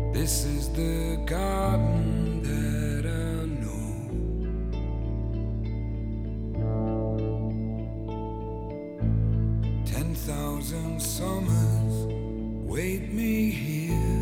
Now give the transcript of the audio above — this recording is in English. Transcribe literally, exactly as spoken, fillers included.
This is the garden that I know. Ten thousand summers wait me here.